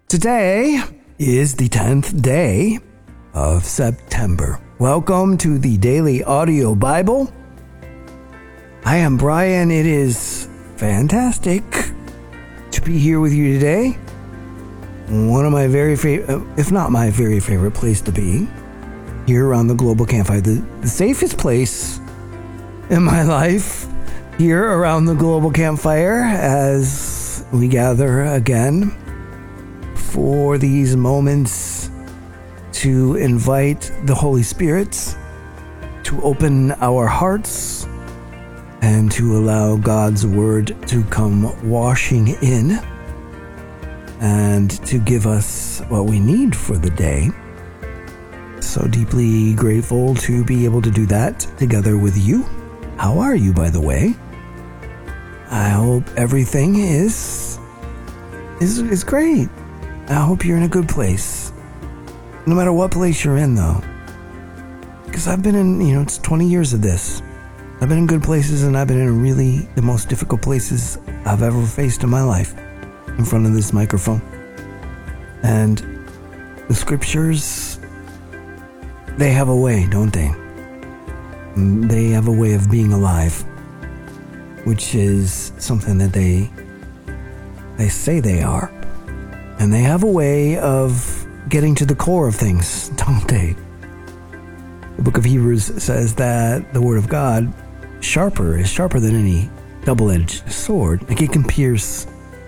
Today is the 10th day of September. Welcome to the Daily Audio Bible. I am Brian. It is fantastic to be here with you today. One of my very favorite, if not my very favorite place to be, here around the Global Campfire. The safest place in my life here around the Global Campfire as we gather again for these moments to invite the Holy Spirit to open our hearts and to allow God's Word to come washing in and to give us what we need for the day. So deeply grateful to be able to do that together with you. How are you, by the way? I hope everything is great. I hope you're in a good place. No matter what place you're in, though. Because I've been in, it's 20 years of this. I've been in good places, and I've been in really the most difficult places I've ever faced in my life in front of this microphone. And the scriptures, they have a way, don't they? They have a way of being alive, which is something that they say they are. And they have a way of getting to the core of things, don't they? The book of Hebrews says that the word of God is sharper than any double-edged sword. Like it can pierce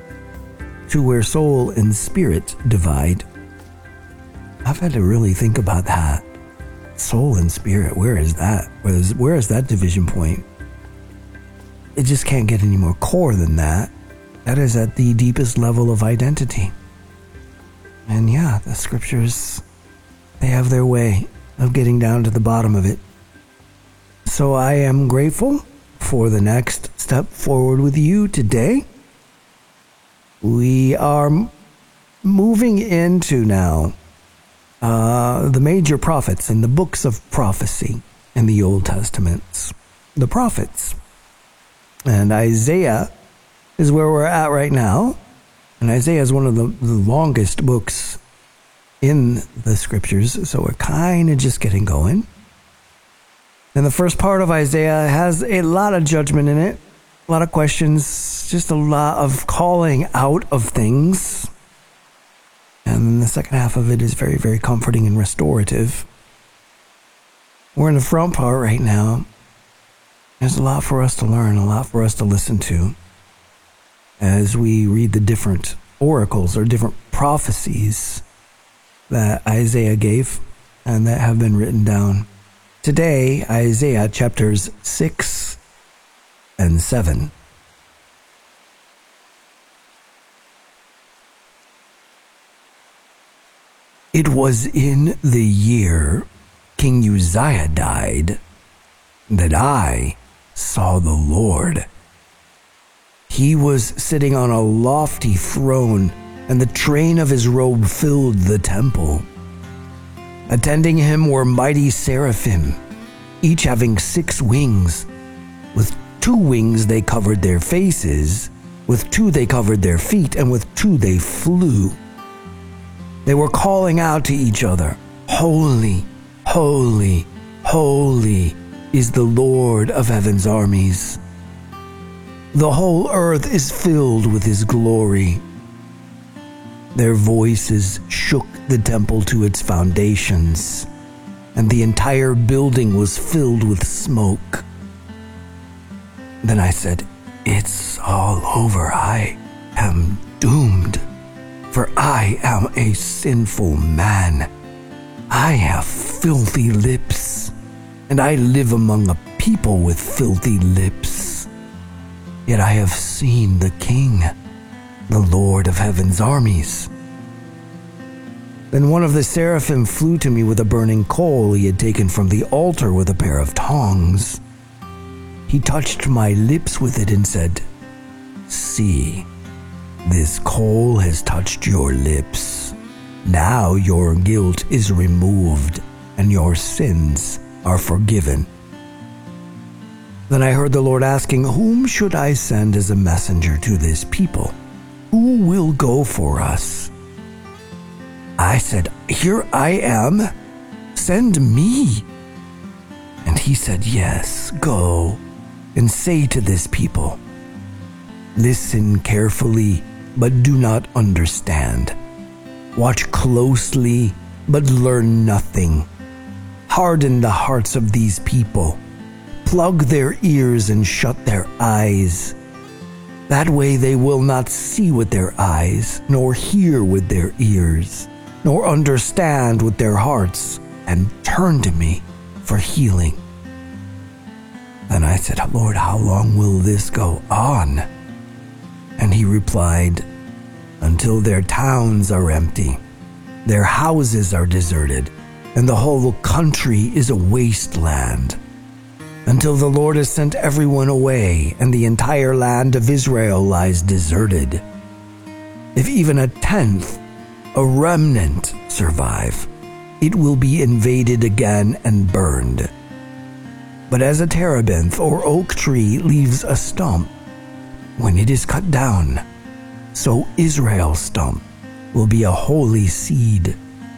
to where soul and spirit divide. I've had to really think about that. Soul and spirit, where is that? Where is that division point? It just can't get any more core than that. That is at the deepest level of identity. And yeah, the scriptures, they have their way of getting down to the bottom of it. So I am grateful for the next step forward with you today. We are moving into now the major prophets and the books of prophecy in the Old Testament. The prophets. And Isaiah is where we're at right now. And Isaiah is one of the longest books in the scriptures, so we're kind of just getting going. And the first part of Isaiah has a lot of judgment in it, a lot of questions, just a lot of calling out of things. And then the second half of it is very, very comforting and restorative. We're in the front part right now. There's a lot for us to learn, a lot for us to listen to as we read the different oracles or different prophecies that Isaiah gave and that have been written down. Today, Isaiah chapters 6 and 7. It was in the year King Uzziah died that I saw the Lord. He was sitting on a lofty throne, and the train of his robe filled the temple. Attending him were mighty seraphim, each having 6 wings. With 2 wings they covered their faces, with 2 they covered their feet, and with 2 they flew. They were calling out to each other, "Holy, holy, holy is the Lord of heaven's armies. The whole earth is filled with his glory." Their voices shook the temple to its foundations, and the entire building was filled with smoke. Then I said, "It's all over. I am doomed, for I am a sinful man. I have filthy lips, and I live among a people with filthy lips. Yet I have seen the King, the Lord of heaven's armies." Then one of the seraphim flew to me with a burning coal he had taken from the altar with a pair of tongs. He touched my lips with it and said, "See, this coal has touched your lips. Now your guilt is removed and your sins are forgiven." Then I heard the Lord asking, "Whom should I send as a messenger to this people? Who will go for us?" I said, "Here I am. Send me." And he said, "Yes, go and say to this people, listen carefully, but do not understand. Watch closely, but learn nothing. Harden the hearts of these people. Plug their ears and shut their eyes. That way they will not see with their eyes, nor hear with their ears, nor understand with their hearts, and turn to me for healing." Then I said, "Lord, how long will this go on?" And he replied, "Until their towns are empty, their houses are deserted, and the whole country is a wasteland. Until the Lord has sent everyone away, and the entire land of Israel lies deserted. If even a tenth, a remnant, survive, it will be invaded again and burned. But as a terebinth or oak tree leaves a stump when it is cut down, so Israel's stump will be a holy seed."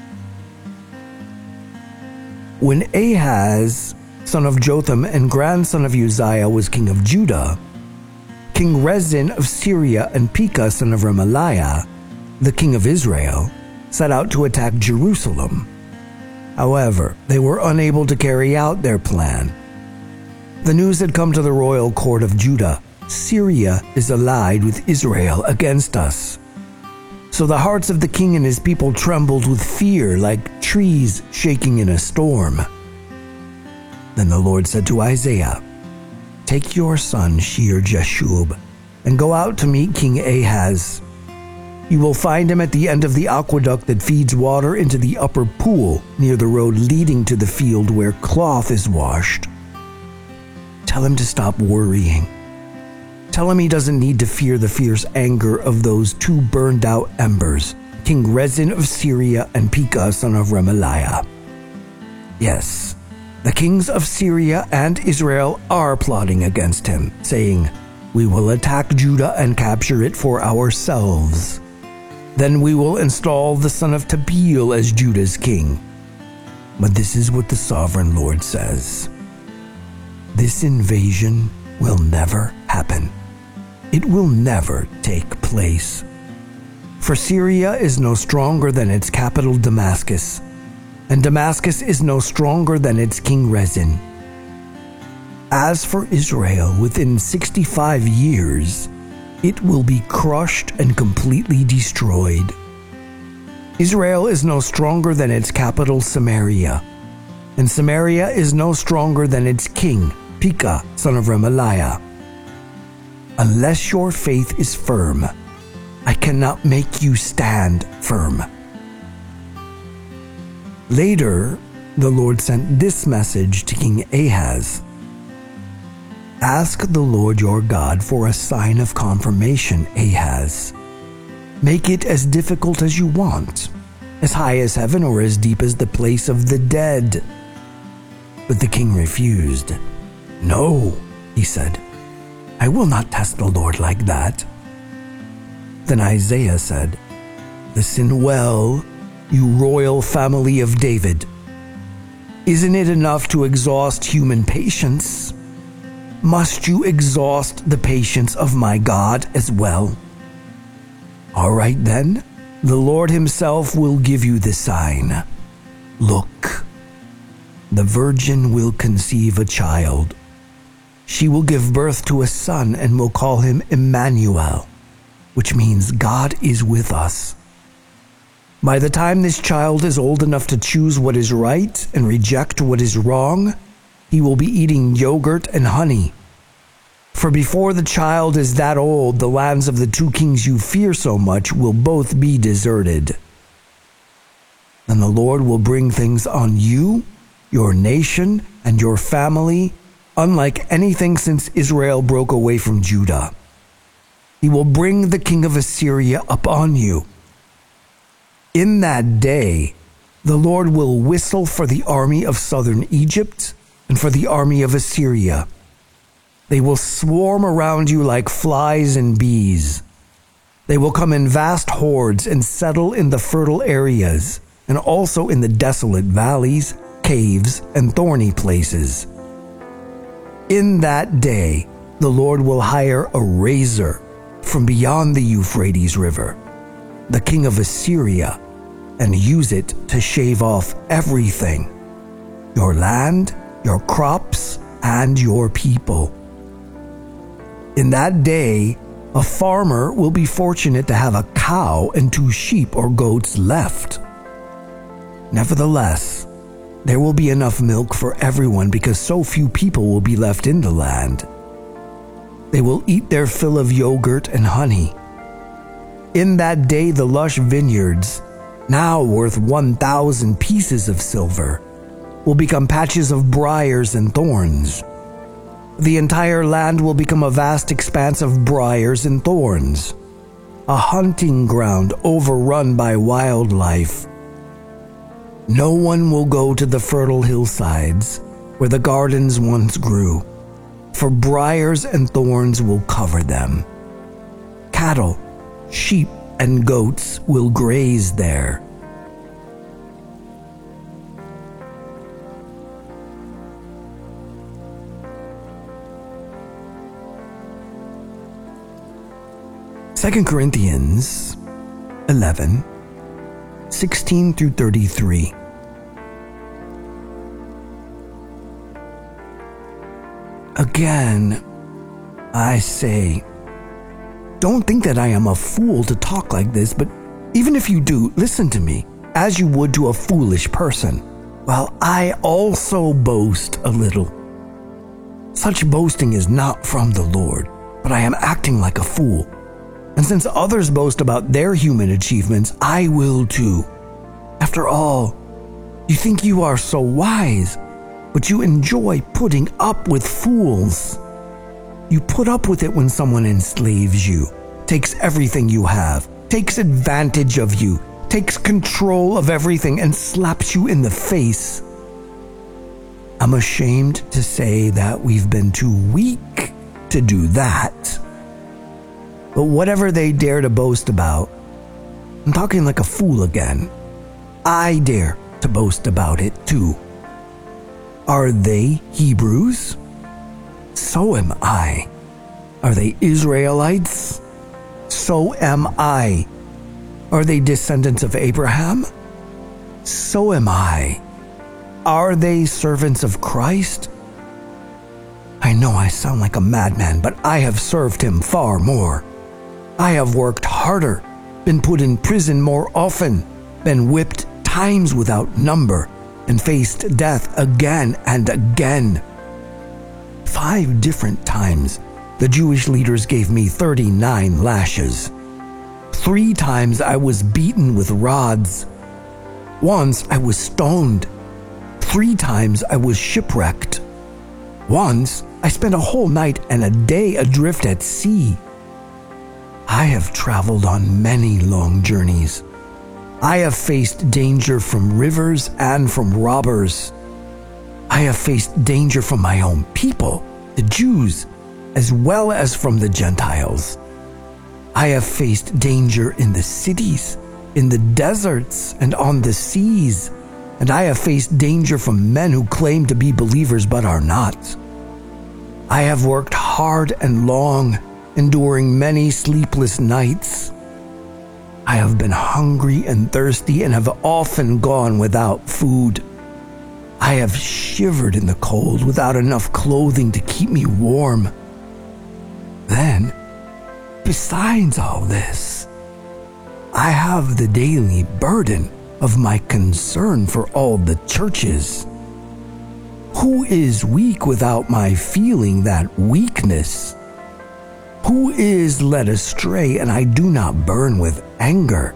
When Ahaz, son of Jotham and grandson of Uzziah, was king of Judah, King Rezin of Syria and Pekah, son of Remaliah, the king of Israel, set out to attack Jerusalem. However, they were unable to carry out their plan. The news had come to the royal court of Judah: Syria is allied with Israel against us. So the hearts of the king and his people trembled with fear, like trees shaking in a storm. Then the Lord said to Isaiah, "Take your son Shear-Jashub and go out to meet King Ahaz. You will find him at the end of the aqueduct that feeds water into the upper pool near the road leading to the field where cloth is washed. Tell him to stop worrying. Tell him he doesn't need to fear the fierce anger of those two burned-out embers, King Rezin of Syria and Pekah, son of Remaliah. Yes, the kings of Syria and Israel are plotting against him, saying, 'We will attack Judah and capture it for ourselves. Then we will install the son of Tabeel as Judah's king.' But this is what the sovereign Lord says: this invasion will never happen. It will never take place. For Syria is no stronger than its capital Damascus, and Damascus is no stronger than its king Rezin. As for Israel, within 65 years, it will be crushed and completely destroyed. Israel is no stronger than its capital Samaria, and Samaria is no stronger than its king, Pekah, son of Remaliah. Unless your faith is firm, I cannot make you stand firm." Later, the Lord sent this message to King Ahaz: "Ask the Lord your God for a sign of confirmation, Ahaz. Make it as difficult as you want, as high as heaven or as deep as the place of the dead." But the king refused. "No," he said, "I will not test the Lord like that." Then Isaiah said, "Listen well, you royal family of David. Isn't it enough to exhaust human patience? Must you exhaust the patience of my God as well? All right then, the Lord himself will give you the sign. Look, the virgin will conceive a child. She will give birth to a son and will call him Emmanuel, which means God is with us. By the time this child is old enough to choose what is right and reject what is wrong, he will be eating yogurt and honey. For before the child is that old, the lands of the two kings you fear so much will both be deserted. Then the Lord will bring things on you, your nation, and your family, unlike anything since Israel broke away from Judah. He will bring the king of Assyria upon you. In that day, the Lord will whistle for the army of southern Egypt and for the army of Assyria. They will swarm around you like flies and bees. They will come in vast hordes and settle in the fertile areas, and also in the desolate valleys, caves, and thorny places. In that day, the Lord will hire a razor from beyond the Euphrates River, the king of Assyria, and use it to shave off everything: your land, your crops, and your people. In that day, a farmer will be fortunate to have a cow and 2 sheep or goats left. Nevertheless, there will be enough milk for everyone because so few people will be left in the land. They will eat their fill of yogurt and honey. In that day, the lush vineyards, now worth 1,000 pieces of silver, will become patches of briars and thorns. The entire land will become a vast expanse of briars and thorns, a hunting ground overrun by wildlife. No one will go to the fertile hillsides where the gardens once grew, for briars and thorns will cover them. Cattle, sheep, and goats will graze there. Second Corinthians 11, 16 through 33. Again, I say, don't think that I am a fool to talk like this, but even if you do, listen to me, as you would to a foolish person, while I also boast a little. Such boasting is not from the Lord, but I am acting like a fool. And since others boast about their human achievements, I will too. After all, you think you are so wise, but you enjoy putting up with fools. You put up with it when someone enslaves you, takes everything you have, takes advantage of you, takes control of everything, and slaps you in the face. I'm ashamed to say that we've been too weak to do that. But whatever they dare to boast about, I'm talking like a fool again, I dare to boast about it too. Are they Hebrews? So am I. Are they Israelites? So am I. Are they descendants of Abraham? So am I. Are they servants of Christ? I know I sound like a madman, but I have served him far more. I have worked harder, been put in prison more often, been whipped times without number, and faced death again and again. 5 different times, the Jewish leaders gave me 39 lashes. 3 times I was beaten with rods. Once I was stoned. 3 times I was shipwrecked. Once I spent a whole night and a day adrift at sea. I have traveled on many long journeys. I have faced danger from rivers and from robbers. I have faced danger from my own people, the Jews, as well as from the Gentiles. I have faced danger in the cities, in the deserts, and on the seas, and I have faced danger from men who claim to be believers but are not. I have worked hard and long, enduring many sleepless nights. I have been hungry and thirsty and have often gone without food. I have shivered in the cold without enough clothing to keep me warm. Then, besides all this, I have the daily burden of my concern for all the churches. Who is weak without my feeling that weakness? Who is led astray and I do not burn with anger?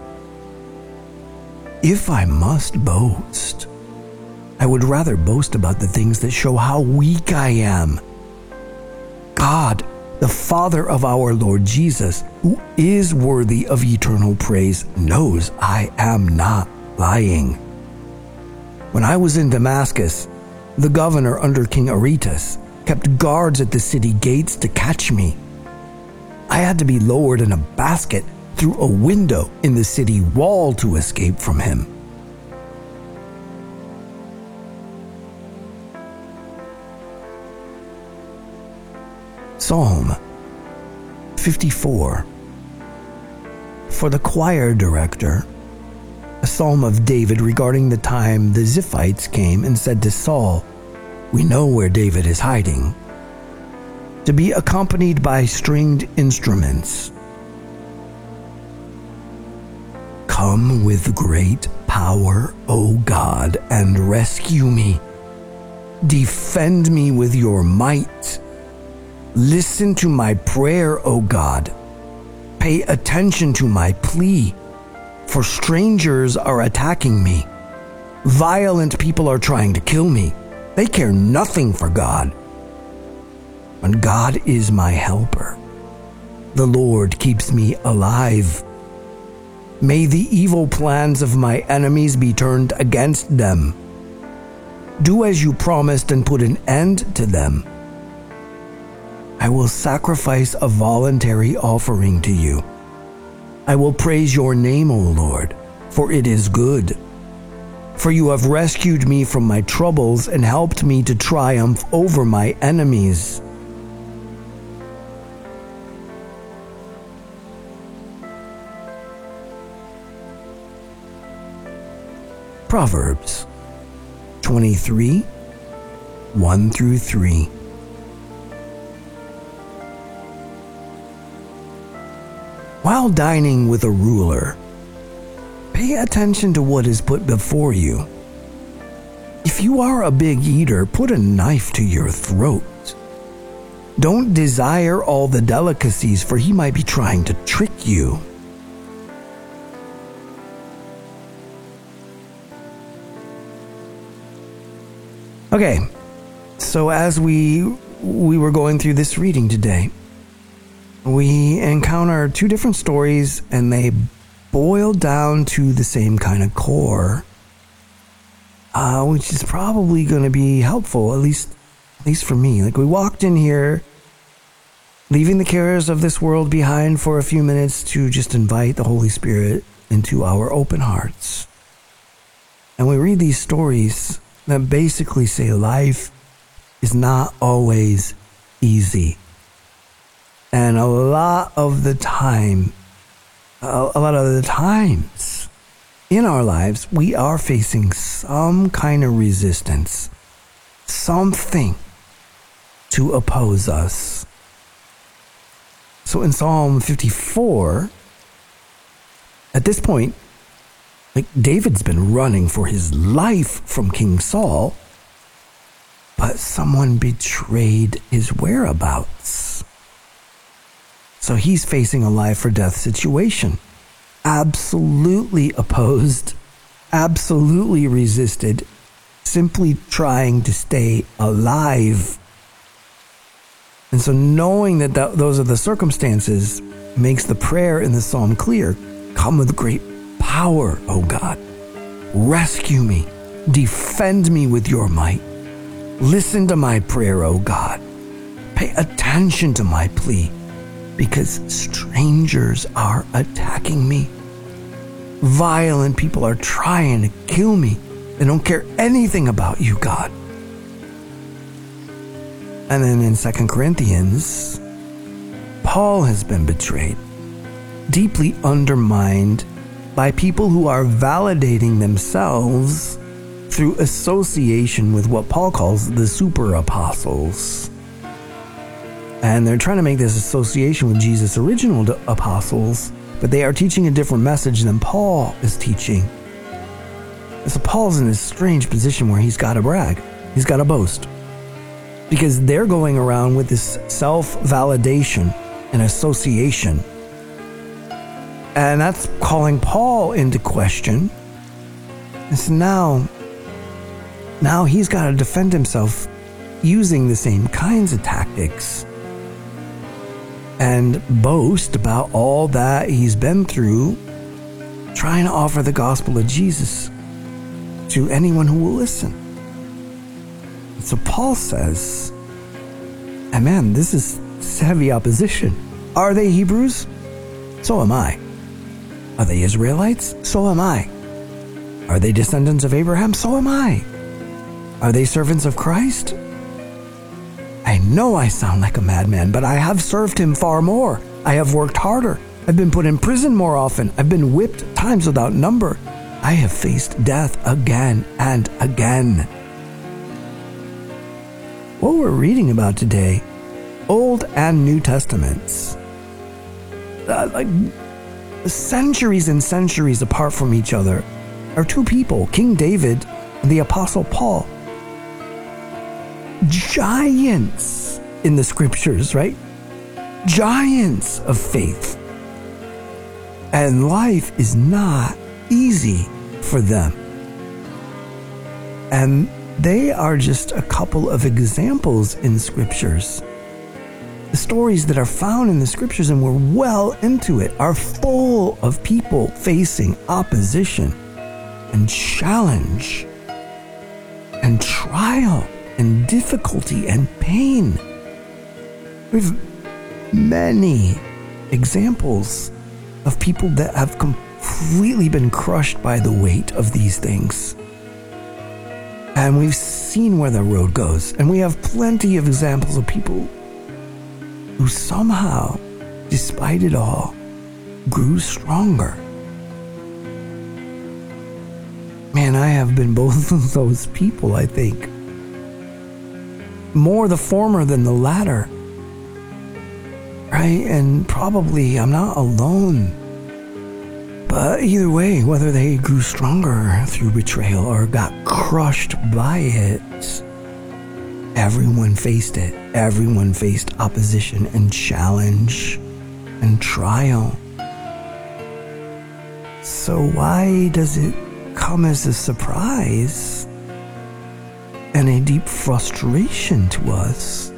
If I must boast, I would rather boast about the things that show how weak I am. God, the Father of our Lord Jesus, who is worthy of eternal praise, knows I am not lying. When I was in Damascus, the governor under King Aretas kept guards at the city gates to catch me. I had to be lowered in a basket, through a window in the city wall to escape from him. Psalm 54. For the choir director, a psalm of David regarding the time the Ziphites came and said to Saul, "We know where David is hiding," to be accompanied by stringed instruments. Come with great power, O God, and rescue me. Defend me with your might. Listen to my prayer, O God. Pay attention to my plea, for strangers are attacking me. Violent people are trying to kill me. They care nothing for God. And God is my helper. The Lord keeps me alive. May the evil plans of my enemies be turned against them. Do as you promised and put an end to them. I will sacrifice a voluntary offering to you. I will praise your name, O Lord, for it is good. For you have rescued me from my troubles and helped me to triumph over my enemies. Proverbs 23, 1 through 3. While dining with a ruler, pay attention to what is put before you. If you are a big eater, put a knife to your throat. Don't desire all the delicacies, for he might be trying to trick you. Okay, so as we were going through this reading today, we encounter two different stories, and they boil down to the same kind of core, which is probably going to be helpful, at least for me. Like, we walked in here, leaving the cares of this world behind for a few minutes to just invite the Holy Spirit into our open hearts. And we read these stories that basically say life is not always easy. And a lot of the times in our lives, we are facing some kind of resistance, something to oppose us. So in Psalm 54, at this point, like, David's been running for his life from King Saul, but someone betrayed his whereabouts. So he's facing a life or death situation. Absolutely opposed, absolutely resisted, simply trying to stay alive. And so knowing that those are the circumstances makes the prayer in the psalm clear. Come with great power, O God. Rescue me. Defend me with your might. Listen to my prayer, O God. Pay attention to my plea, because strangers are attacking me. Violent people are trying to kill me. They don't care anything about you, God. And then in 2 Corinthians, Paul has been betrayed, deeply undermined by people who are validating themselves through association with what Paul calls the super apostles. And they're trying to make this association with Jesus' original apostles, but they are teaching a different message than Paul is teaching. And so Paul's in this strange position where he's got to brag. He's got to boast. Because they're going around with this self-validation and association. And that's calling Paul into question. And so now he's got to defend himself using the same kinds of tactics and boast about all that he's been through, trying to offer the gospel of Jesus to anyone who will listen. So Paul says, and man, this is heavy opposition. Are they Hebrews? So am I. Are they Israelites? So am I. Are they descendants of Abraham? So am I. Are they servants of Christ? I know I sound like a madman, but I have served him far more. I have worked harder. I've been put in prison more often. I've been whipped times without number. I have faced death again and again. What we're reading about today, Old and New Testaments, like centuries and centuries apart from each other, are two people, King David and the Apostle Paul. Giants in the scriptures, right? Giants of faith. And life is not easy for them. And they are just a couple of examples in scriptures. The stories that are found in the scriptures, and we're well into it, are full of people facing opposition and challenge and trial and difficulty and pain. We have many examples of people that have completely been crushed by the weight of these things. And we've seen where the road goes. And we have plenty of examples of people who somehow, despite it all, grew stronger. Man, I have been both of those people, I think. More the former than the latter. Right? And probably I'm not alone. But either way, whether they grew stronger through betrayal or got crushed by it, everyone faced it. Everyone faced opposition and challenge and trial. So why does it come as a surprise and a deep frustration to us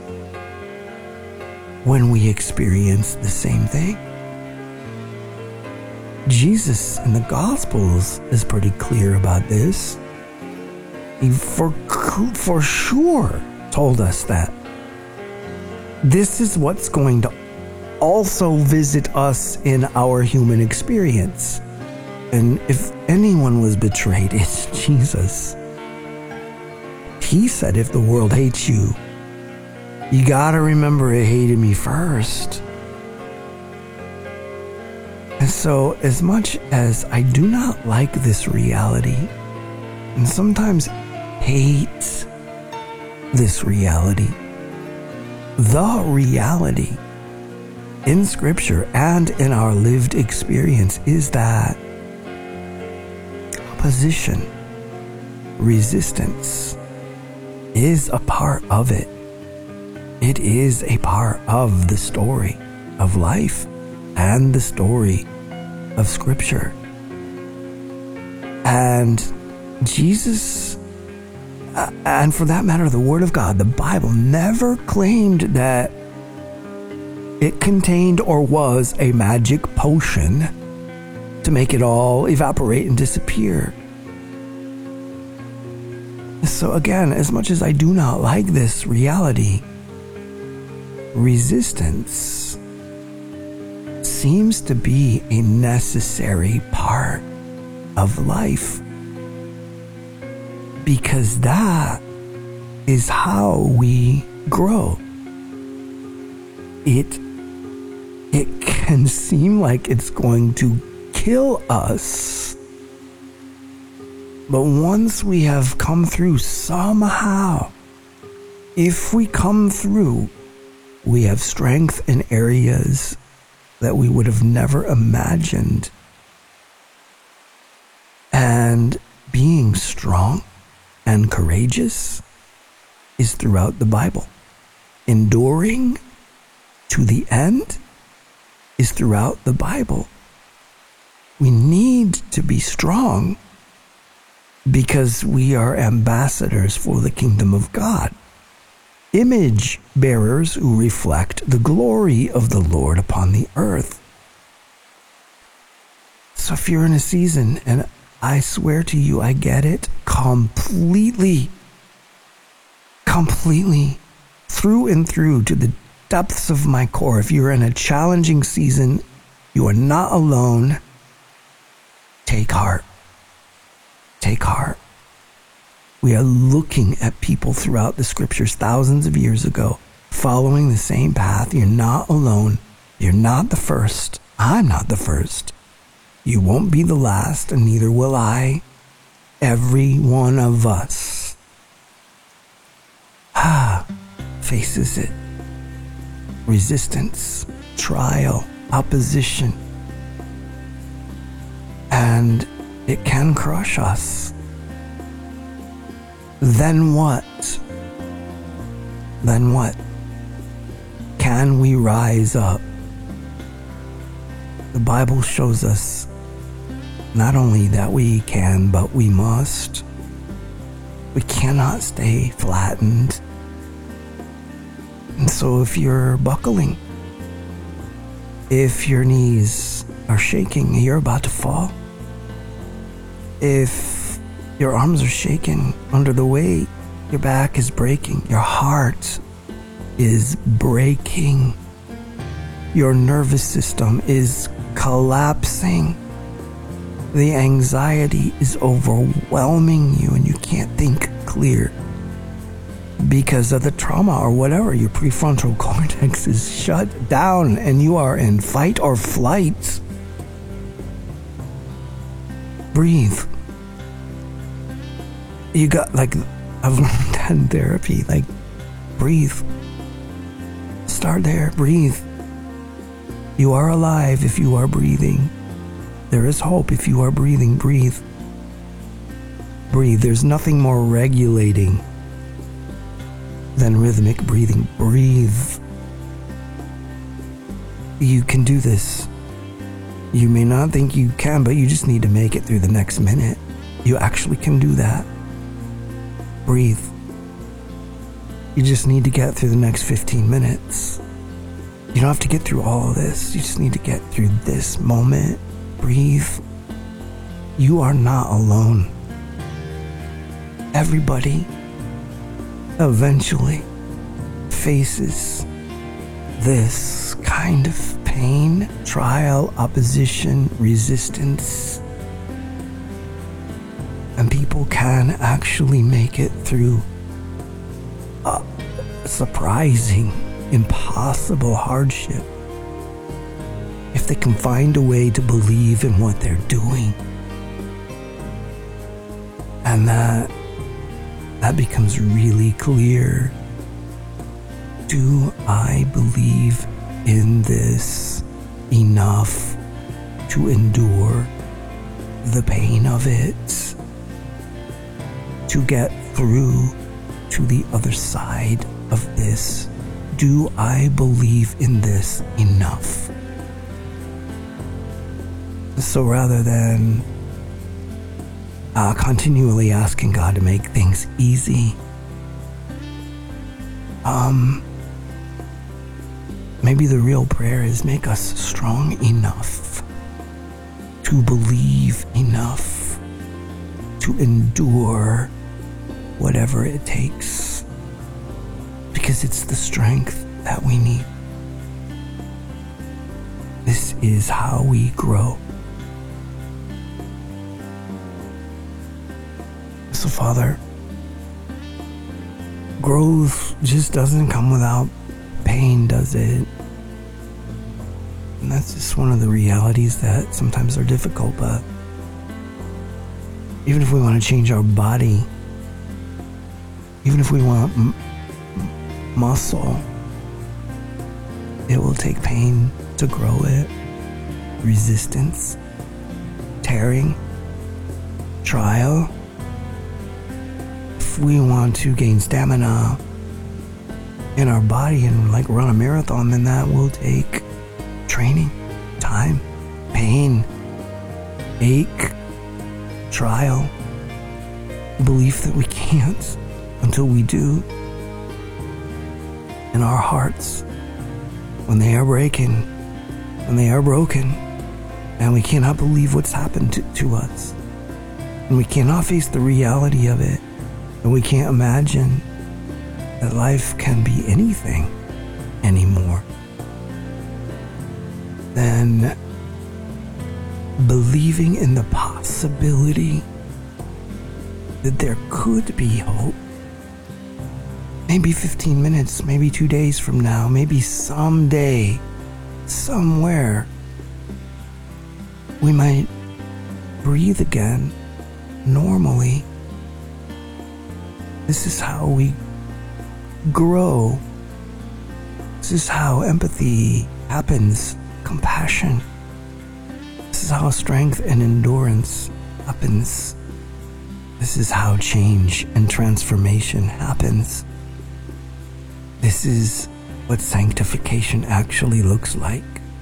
when we experience the same thing? Jesus in the Gospels is pretty clear about this. He for sure told us that this is what's going to also visit us in our human experience. And if anyone was betrayed, it's Jesus. He said, if the world hates you, you gotta remember it hated me first. And so, as much as I do not like this reality, and sometimes hate this reality, the reality in Scripture and in our lived experience is that opposition, resistance is a part of it. It is a part of the story of life and the story of Scripture. And Jesus, and for that matter, the Word of God, the Bible, never claimed that it contained or was a magic potion to make it all evaporate and disappear. So again, as much as I do not like this reality, resistance seems to be a necessary part of life, because that is how we grow. It can seem like it's going to kill us, but once we have come through somehow, if we come through, we have strength in areas that we would have never imagined. And being strong and courageous is throughout the Bible. Enduring to the end is throughout the Bible. We need to be strong because we are ambassadors for the kingdom of God. Image bearers who reflect the glory of the Lord upon the earth. So if you're in a season, and I swear to you, I get it completely, through and through, to the depths of my core. If you're in a challenging season, you are not alone. Take heart. Take heart. We are looking at people throughout the scriptures thousands of years ago, following the same path. You're not alone. You're not the first. I'm not the first. You won't be the last, and neither will I. Every one of us faces it. Resistance, trial, opposition. And it can crush us. Then what? Then what? Can we rise up? The Bible shows us not only that we can, but we must. We cannot stay flattened. And so if you're buckling, if your knees are shaking, you're about to fall. If your arms are shaking under the weight, your back is breaking, your heart is breaking, your nervous system is collapsing, the anxiety is overwhelming you and you can't think clear because of the trauma or whatever, your prefrontal cortex is shut down and you are in fight or flight. Breathe. You got, like, I've learned that in therapy, like, breathe. Start there, breathe. You are alive if you are breathing. There is hope if you are breathing. Breathe. Breathe. There's nothing more regulating than rhythmic breathing. Breathe. You can do this. You may not think you can, but you just need to make it through the next minute. You actually can do that. Breathe. You just need to get through the next 15 minutes. You don't have to get through all of this. You just need to get through this moment. Breathe. You are not alone. Everybody eventually faces this kind of pain, trial, opposition, resistance. And people can actually make it through a surprising, impossible hardship if they can find a way to believe in what they're doing. And that becomes really clear. Do I believe in this enough to endure the pain of it? To get through to the other side of this? Do I believe in this enough? So rather than continually asking God to make things easy, maybe the real prayer is make us strong enough to believe enough to endure whatever it takes, because it's the strength that we need. This is how we grow. So, Father, growth just doesn't come without pain, does it? And that's just one of the realities that sometimes are difficult, but even if we want to change our body, even if we want muscle, it will take pain to grow it. Resistance, tearing, trial. If we want to gain stamina in our body and like run a marathon, then that will take training, time, pain, ache, trial, belief that we can't until we do. And our hearts, when they are breaking, when they are broken, and we cannot believe what's happened to us, and we cannot face the reality of it, and we can't imagine that life can be anything anymore, then believing in the possibility possibility that there could be hope. Maybe 15 minutes, maybe 2 days from now, maybe someday, somewhere, we might breathe again normally. This is how we grow. This is how empathy happens, compassion. This is how strength and endurance happens. This is how change and transformation happens. This is what sanctification actually looks like.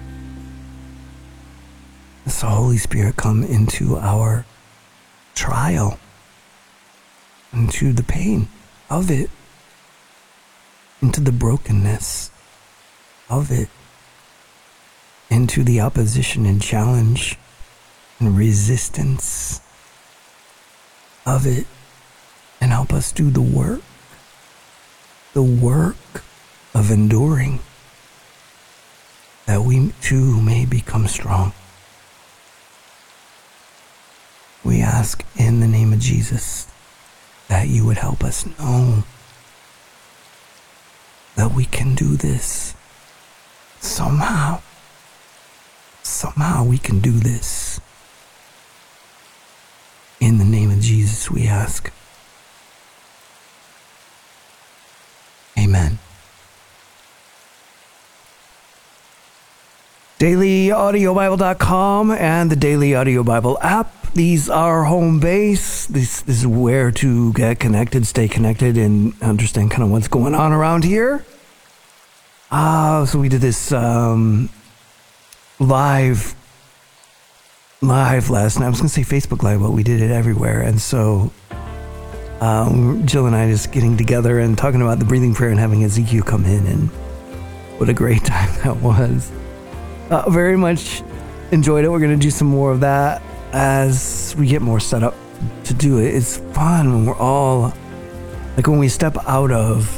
Does the Holy Spirit come into our trial, into the pain of it, into the brokenness of it, into the opposition and challenge and resistance of it, and help us do the work of enduring, that we too may become strong. We ask in the name of Jesus that you would help us know that we can do this. Somehow we can do this. In the name of Jesus we ask. Amen. DailyAudioBible.com and the Daily Audio Bible app. These are home base. This is where to get connected, stay connected, and understand kind of what's going on around here. So we did this live last night. I was going to say Facebook Live, but we did it everywhere. And so Jill and I just getting together and talking about the breathing prayer and having Ezekiel come in, and what a great time that was. Very much enjoyed it. We're going to do some more of that as we get more set up to do it. It's fun when we're all, like when we step out of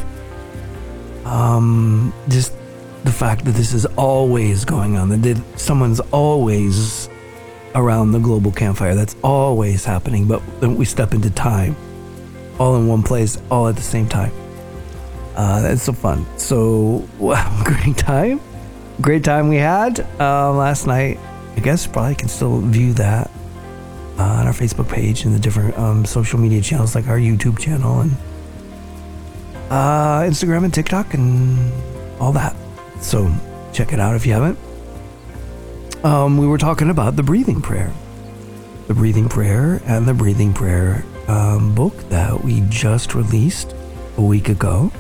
just the fact that this is always going on, that someone's always around the global campfire. That's always happening, but then we step into time, all in one place, all at the same time. That's so fun. So, wow, great time we had last night. I guess probably can still view that on our Facebook page and the different social media channels, like our YouTube channel and Instagram and TikTok and all that. So check it out if you haven't. We were talking about the breathing prayer and the breathing prayer book that we just released a week ago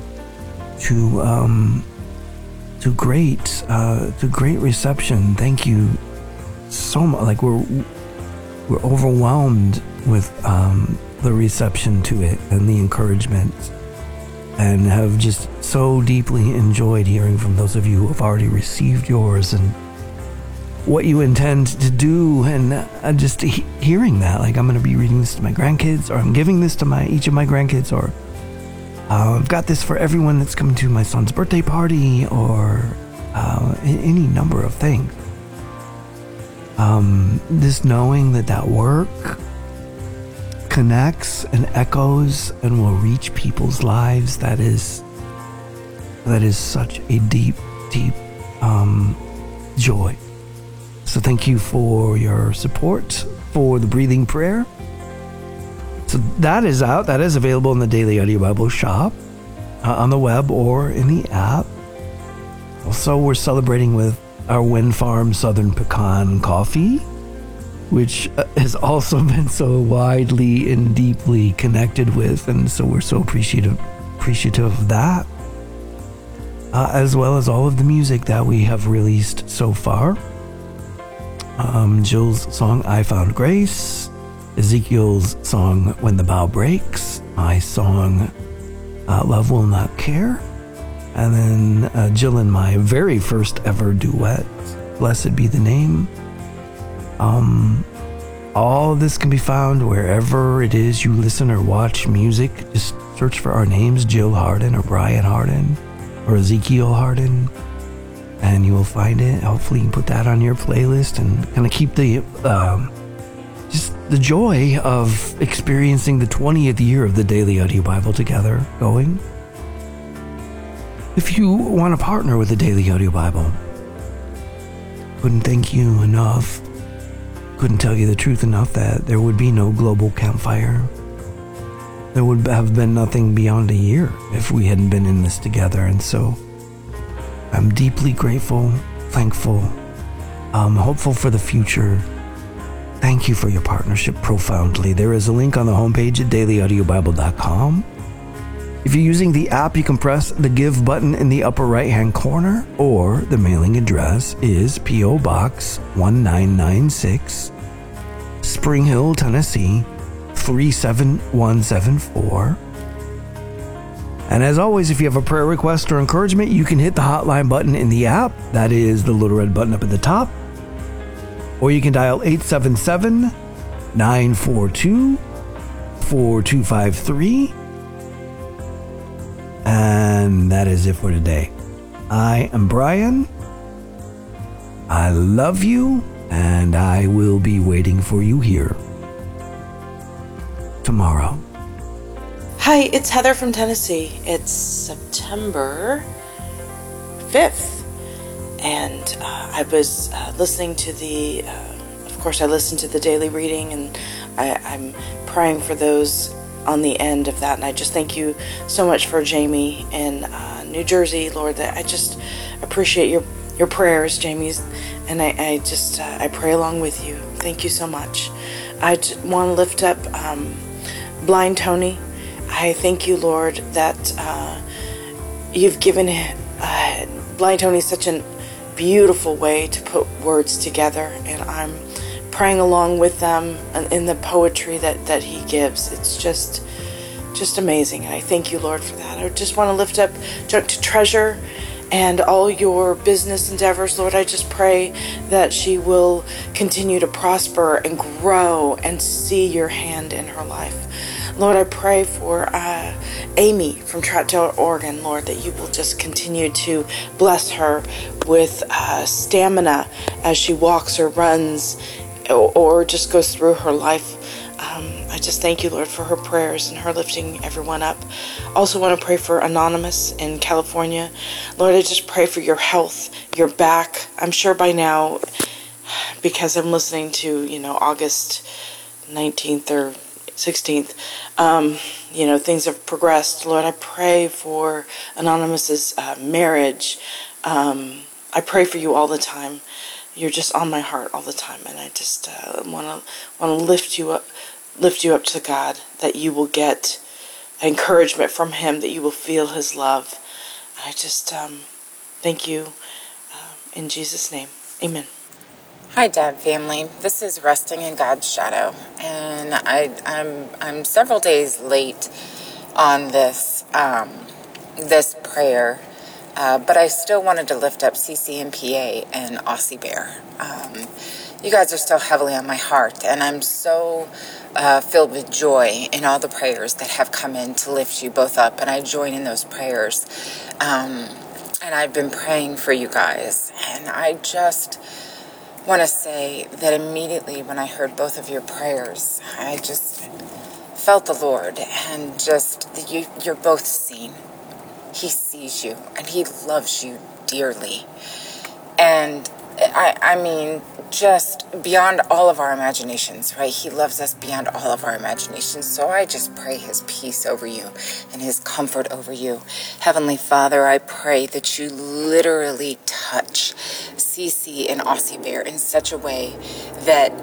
to great reception. Thank you so much. Like we're overwhelmed with the reception to it and the encouragement, and have just so deeply enjoyed hearing from those of you who have already received yours and what you intend to do, and just hearing that, like, I'm going to be reading this to my grandkids, or I'm giving this to each of my grandkids, or I've got this for everyone that's coming to my son's birthday party, or any number of things. Just knowing that work connects and echoes and will reach people's lives, that is such a deep joy. So thank you for your support for the breathing prayer. So that is out. That is available in the Daily Audio Bible shop, on the web or in the app. Also, we're celebrating with our Wind Farm Southern Pecan Coffee, which has also been so widely and deeply connected with, and so we're so appreciative of that, as well as all of the music that we have released so far. Jill's song I Found Grace, Ezekiel's song When the Bough Breaks, my song Love Will Not Care, and then Jill and my very first ever duet, Blessed Be the Name. All of this can be found wherever it is you listen or watch music. Just search for our names, Jill Harden or Brian Harden or Ezekiel Harden, and you will find it. Hopefully you can put that on your playlist and kind of keep the just the joy of experiencing the 20th year of the Daily Audio Bible together going. If you want to partner with the Daily Audio Bible, couldn't thank you enough. Couldn't tell you the truth enough that there would be no global campfire. There would have been nothing beyond a year if we hadn't been in this together. And so I'm deeply grateful, thankful, hopeful for the future. Thank you for your partnership profoundly. There is a link on the homepage at dailyaudiobible.com. If you're using the app, you can press the Give button in the upper right-hand corner, or the mailing address is P.O. Box 1996, Spring Hill, Tennessee 37174. And as always, if you have a prayer request or encouragement, you can hit the hotline button in the app. That is the little red button up at the top. Or you can dial 877-942-4253. And that is it for today. I am Brian. I love you, and I will be waiting for you here tomorrow. Hi, it's Heather from Tennessee. It's September 5th, and I was listening to of course I listened to the daily reading, and I'm praying for those on the end of that, and I just thank you so much for Jamie in New Jersey, Lord, that I just appreciate your prayers, Jamie's, and I pray along with you. Thank you so much. I want to lift up Blind Tony. I thank you, Lord, that you've given Blind Tony such a beautiful way to put words together, and I'm praying along with them in the poetry that he gives. It's just amazing, and I thank you, Lord, for that. I just want to lift up Junk to Treasure and all your business endeavors, Lord. I just pray that she will continue to prosper and grow and see your hand in her life. Lord, I pray for Amy from Troutdale, Oregon, Lord, that you will just continue to bless her with stamina as she walks or runs or just goes through her life. I just thank you, Lord, for her prayers and her lifting everyone up. Also want to pray for Anonymous in California. Lord, I just pray for your health, your back. I'm sure by now, because I'm listening to, August 19th or 16th, things have progressed. Lord, I pray for Anonymous's marriage. I pray for you all the time. You're just on my heart all the time, and I just want to lift you up to God, that you will get encouragement from Him, that you will feel His love. I just thank you in Jesus' name. Amen. Hi, Dad family. This is Resting in God's Shadow, and I'm several days late on this this prayer. But I still wanted to lift up CCMPA and Aussie Bear. You guys are still heavily on my heart, and I'm so filled with joy in all the prayers that have come in to lift you both up, and I join in those prayers. And I've been praying for you guys, and I just want to say that immediately when I heard both of your prayers, I just felt the Lord, and just you're both seen. He sees you, and He loves you dearly. And I mean, just beyond all of our imaginations, right? He loves us beyond all of our imaginations. So I just pray His peace over you and His comfort over you. Heavenly Father, I pray that you literally touch CC and Aussie Bear in such a way that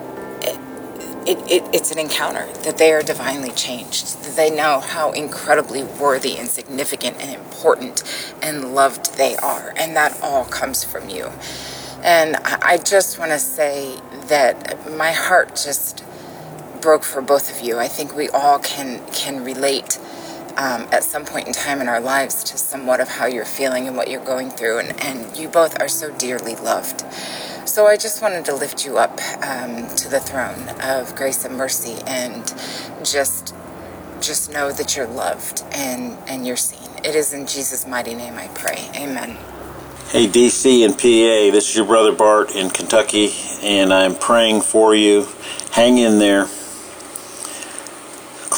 it's an encounter, that they are divinely changed, that they know how incredibly worthy and significant and important and loved they are, and that all comes from you. And I just want to say that my heart just broke for both of you. I think we all can relate at some point in time in our lives to somewhat of how you're feeling and what you're going through, and you both are so dearly loved. So I just wanted to lift you up to the throne of grace and mercy, and just know that you're loved and you're seen. It is in Jesus' mighty name I pray. Amen. Hey, DC and PA, this is your brother Bart in Kentucky, and I'm praying for you. Hang in there.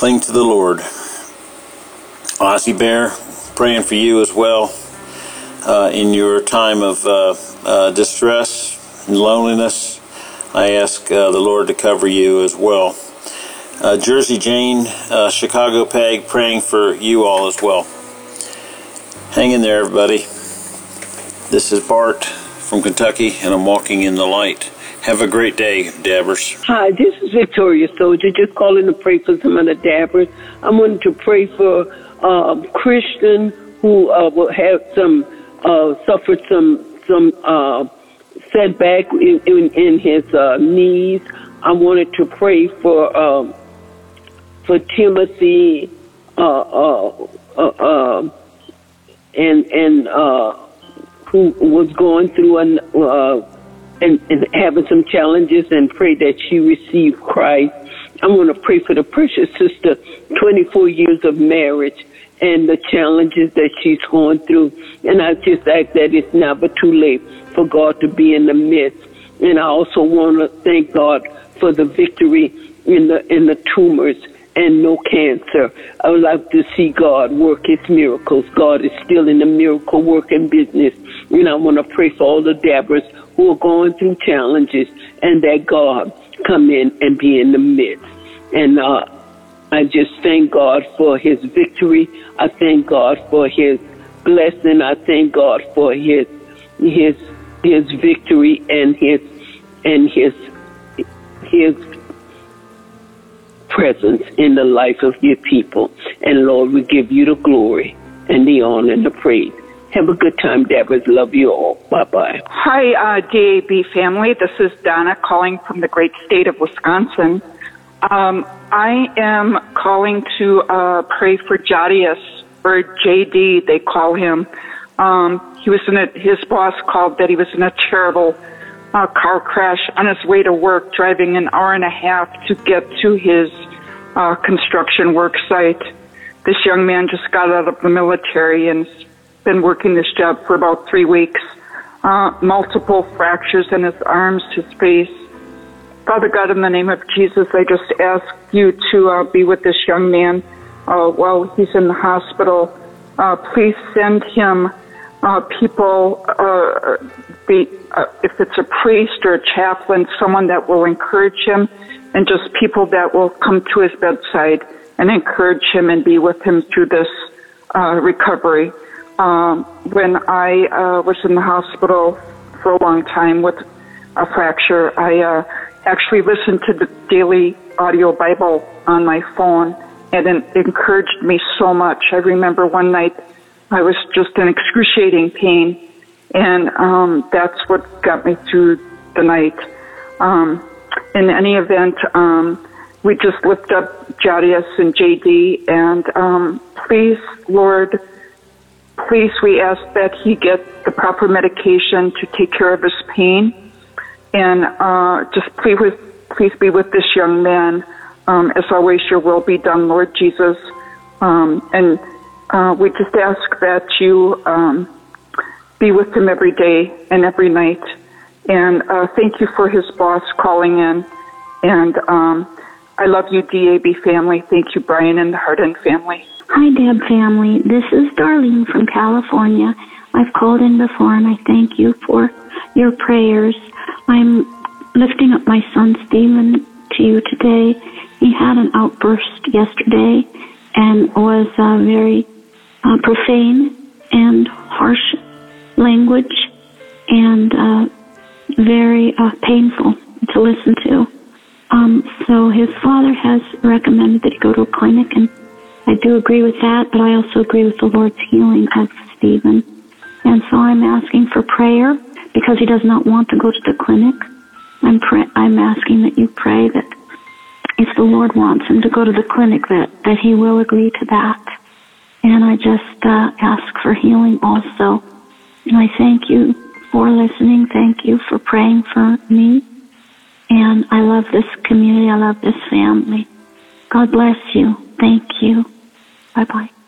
cling to the Lord. Ozzy Bear, praying for you as well in your time of distress and loneliness. I ask the Lord to cover you as well. Jersey Jane, Chicago Peg, praying for you all as well. Hang in there, everybody. This is Bart from Kentucky, and I'm walking in the light. Have a great day, Dabbers. Hi, this is Victoria Soldier, just calling to pray for some of the Dabbers. I wanted to pray for Christian who will have suffered some setback in his knees. I wanted to pray for Timothy who was going through and having some challenges, and pray that she receive Christ. I want to pray for the precious sister, 24 years of marriage, and the challenges that she's going through. And I just ask that it's never too late for God to be in the midst. And I also want to thank God for the victory in the tumors and no cancer. I would like to see God work His miracles. God is still in the miracle working business. And I want to pray for all the Dabbers who are going through challenges, and that God come in and be in the midst. And I just thank God for His victory. I thank God for His blessing. I thank God for His victory and His presence in the life of your people. And Lord, we give you the glory and the honor and the praise. Have a good time, Deborah. Love you all. Bye-bye. Hi, DAB family. This is Donna calling from the great state of Wisconsin. I am calling to pray for Jadius, or JD, they call him. He was his boss called that he was in a terrible car crash on his way to work, driving an hour and a half to get to his construction work site. This young man just got out of the military and been working this job for about 3 weeks. Multiple fractures in his arms, his face. Father God, in the name of Jesus, I just ask you to be with this young man while he's in the hospital. Please send him people, if it's a priest or a chaplain, someone that will encourage him, and just people that will come to his bedside and encourage him and be with him through this recovery. When I was in the hospital for a long time with a fracture, I actually listened to the daily audio Bible on my phone, and it encouraged me so much. I remember one night I was just in excruciating pain, and that's what got me through the night. In any event, we just lift up Jadius and JD, and please, Lord, please, we ask that he get the proper medication to take care of his pain, and just please be with this young man. As always, your will be done, Lord Jesus. And we just ask that you be with him every day and every night. And thank you for his boss calling in. And I love you, DAB family. Thank you, Brian and the Hardin family. Hi, Deb family. This is Darlene from California. I've called in before, and I thank you for your prayers. I'm lifting up my son, Stephen, to you today. He had an outburst yesterday and was very profane and harsh language and very painful to listen to. So his father has recommended that he go to a clinic, and I do agree with that, but I also agree with the Lord's healing of Stephen. And so I'm asking for prayer because he does not want to go to the clinic. I'm asking that you pray that if the Lord wants him to go to the clinic, that he will agree to that. And I just ask for healing also. And I thank you for listening. Thank you for praying for me. And I love this community. I love this family. God bless you. Thank you. Bye-bye.